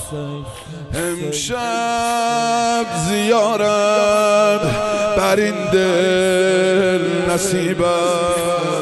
امشب زیارت بر این دل نصیبت،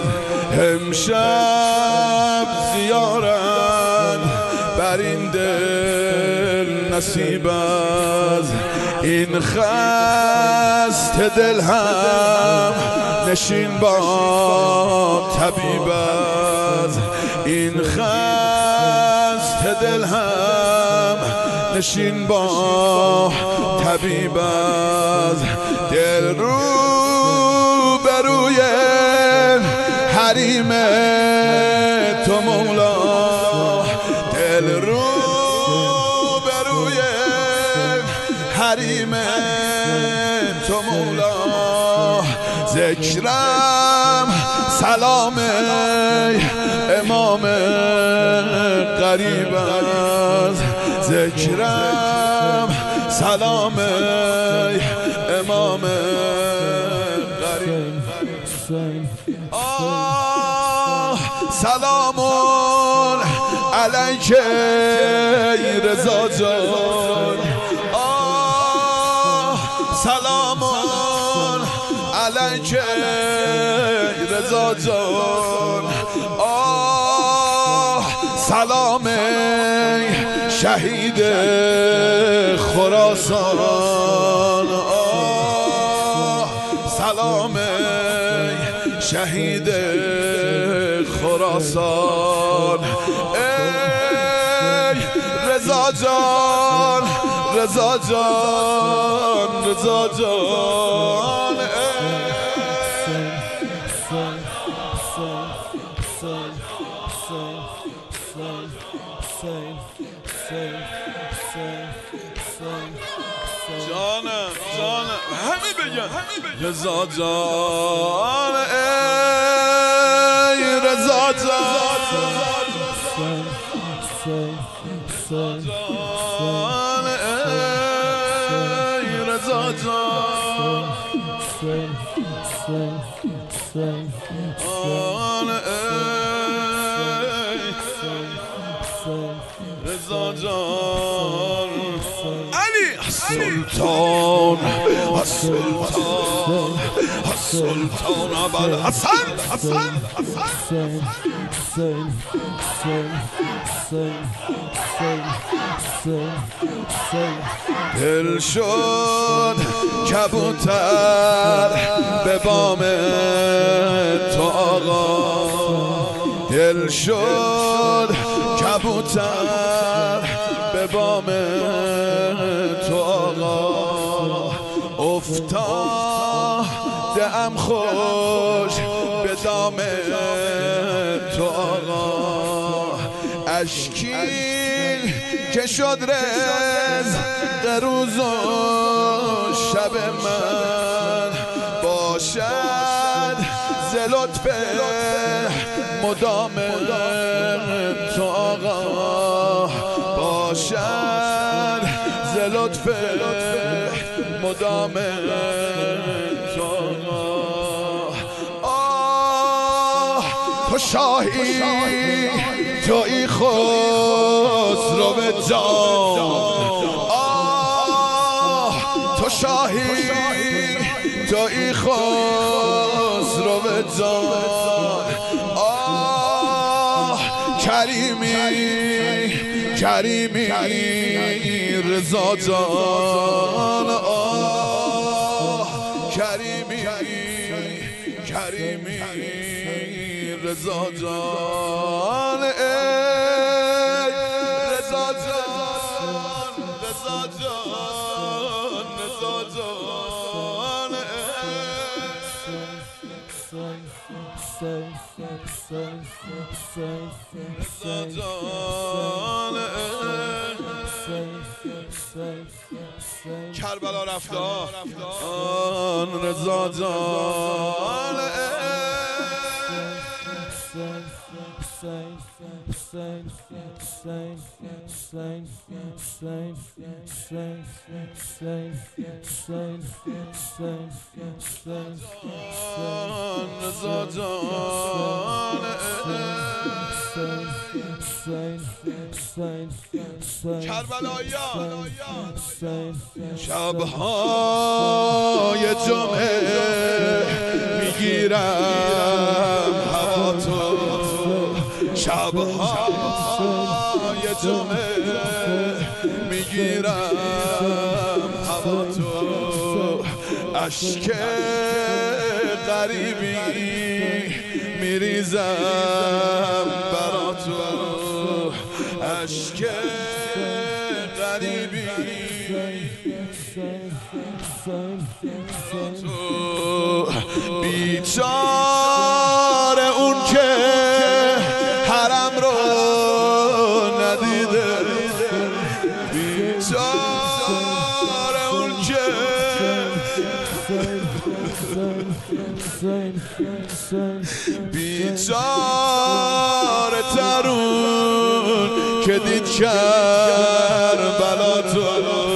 امشب زیارت بر این دل نصیبت. این خسته دل هم نشین با طبیبت، این خسته دل هم نشین با طبیبت. دل رو بروی حریم تو مولا، دل رو بروی حریم تو مولا. ذکرم سلام امام غریب است، ذکرم سلام امام غریب. سلام علیک رضا جان، سلام علیک رضا جان. سلام شهید خراسان، سلام شهید خراسان. ای رضا جان، رضا جان، رضا جان. جانم جانم همه بگن رضا جان، ای رضا جان، ای رضا جان. رضا جان. علی سلطان السلطان السلطان ابوالحسن حسن دل شد کبوتر به بام تو آقا، دل شد کبوتر به بام تو آقا. افتادم خوش به دام تو آقا. اشکی که شد رزق روز و شب من، باشد ز لطف مدام تو آقا، باشد ز لطف مدام تو آقا. تو شاهی تویی خسرو جان، تو شاهی تویی خسرو جان. کریمی کریمی رضا جان، کریمی کریمی رضا جان. رضا جان، رضا جان، رضا جان. رضا جان. کربلا رفتار رضا جان. رضا جان. کربلاییان شبهای جمعه میگیرم هوا تو، شبهای جمعه میگیرم هوا تو، اشک غریبی میریزم برا تو، اشک غریبی تو، بیچاره اون که حرم رو ندیده، بیچاره اون که بیچاره ترون که دید کربلا تو،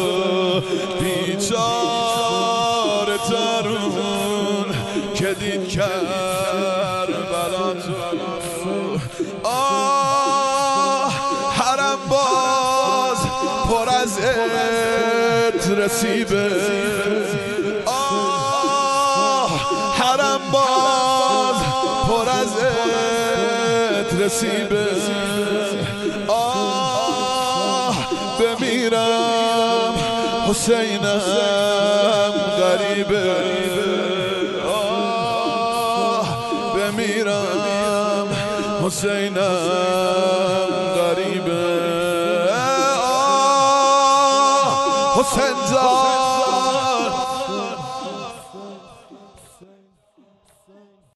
بیچاره ترون که دید کربلا تو، آه حرم باز پر از رسیبه، آه حرم باز پر از رسیبه، آه بمیرم حسینم غریبه، آه بمیرم حسینم غریبه.